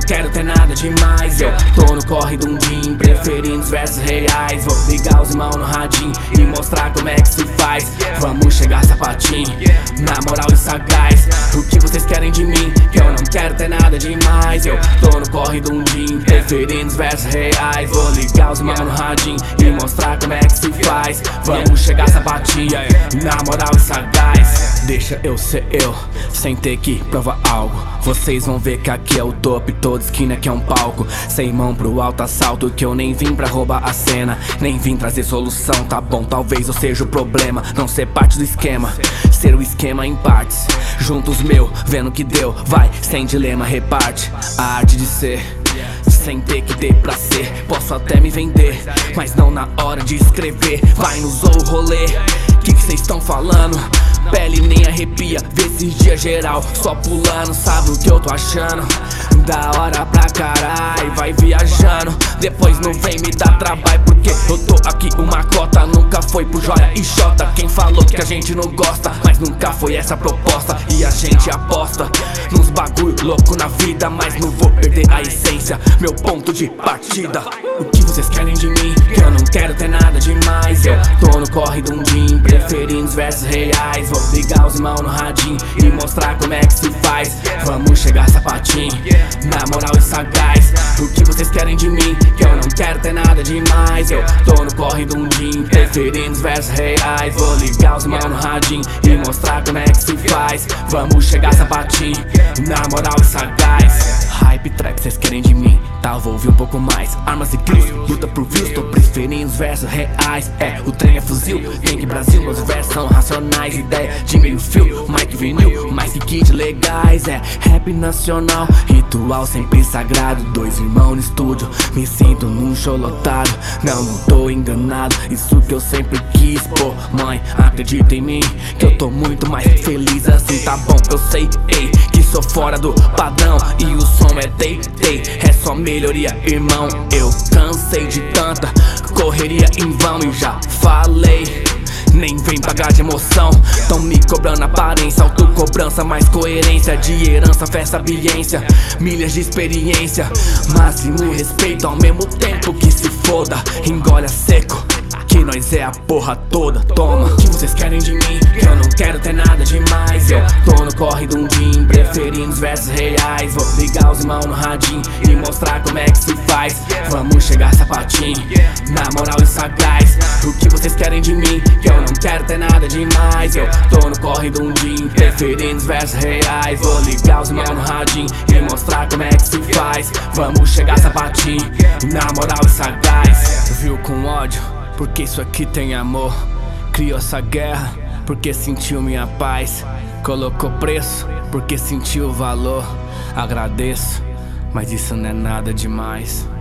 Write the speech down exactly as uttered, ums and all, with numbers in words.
quero ter nada demais. Eu tô no corre de um din, preferindo os versos reais. Vou ligar os irmãos no radinho e mostrar como é que se faz. Vamos chegar sapatinho, na moral e sagaz. O que vocês querem de mim? Que eu não quero ter nada demais. Eu tô no corre de um din, preferindo os versos reais. Vou ligar os irmãos no radinho e mostrar como é que se faz. Vamos chegar sapatinho, na moral e sagaz. Deixa eu ser eu, sem ter que provar algo. Vocês vão ver que aqui é o topo, toda esquina aqui é um palco. Sem mão pro alto assalto, que eu nem vim pra roubar a cena. Nem vim trazer solução, tá bom, talvez eu seja o problema. Não ser parte do esquema, ser o esquema em partes. Juntos meu, vendo que deu, vai, sem dilema, reparte. A arte de ser, sem ter que ter pra ser. Posso até me vender, mas não na hora de escrever. Vai no zou rolê, que que cês tão falando? Pele nem arrepia, vê esses dias geral só pulando, sabe o que eu tô achando? Da hora pra caralho, vai viajando. Depois não vem me dar trabalho, porque eu tô aqui uma cota. Nunca foi pro joia e xota. Quem falou que a gente não gosta, mas nunca foi essa a proposta. E a gente aposta nos bagulho louco na vida, mas não vou perder a essência, meu ponto de partida. O que vocês querem de mim? Que eu não quero ter nada demais. Eu tô no corre de um din, preferindo os versos reais. Vou ligar os irmãos no radinho e mostrar como é que se faz. Vamos chegar sapatinho, na moral e sagaz. O que vocês querem de mim? Que eu não quero ter nada demais. Eu tô no corre de um din, preferindo os versos reais. Vou ligar os irmãos no radinho e mostrar como é que se faz. Vamos chegar sapatinho, na moral e sagaz. Hype trap, vocês querem de mim? Tá, vou ouvir um pouco mais. Armas e kills, luta por views, tô preferindo os versos reais. É, o trem é fuzil, tem que Brasil, meus versos são racionais. Ideia de meio fio, Mike vinil, mais que kid legais. É, rap nacional, ritual sempre sagrado. Dois irmãos no estúdio, me sinto num show lotado. Não, não tô enganado, isso que eu sempre quis. Pô, mãe, acredita em mim, que eu tô muito mais feliz assim. Tá bom, eu sei, ei, que sou fora do padrão. E o som é day, day, é só melhoria, irmão. Eu cansei de tanta correria em vão e já falei, nem vem pagar de emoção. Tão me cobrando aparência, autocobrança, mais coerência. De herança, fé, sabiência, milhas de experiência. Máximo respeito ao mesmo tempo que se foda. Engole a seco, que nós é a porra toda, toma. O que vocês querem de mim? Que eu não quero ter nada demais. Eu tô no corre de um din, preferindo os versos reais. Vou ligar os irmãos no radinho e mostrar como é que se faz. Vamos chegar sapatinho, na moral e sagaz. O que vocês querem de mim? Que eu não quero ter nada demais. Eu tô no corre de um din, preferindo os versos reais. Vou ligar os irmãos no radinho e mostrar como é que se faz. Vamos chegar sapatinho, na moral e sagaz. Viu com ódio? Porque isso aqui tem amor. Criou essa guerra porque sentiu minha paz. Colocou preço porque sentiu o valor. Agradeço, mas isso não é nada demais.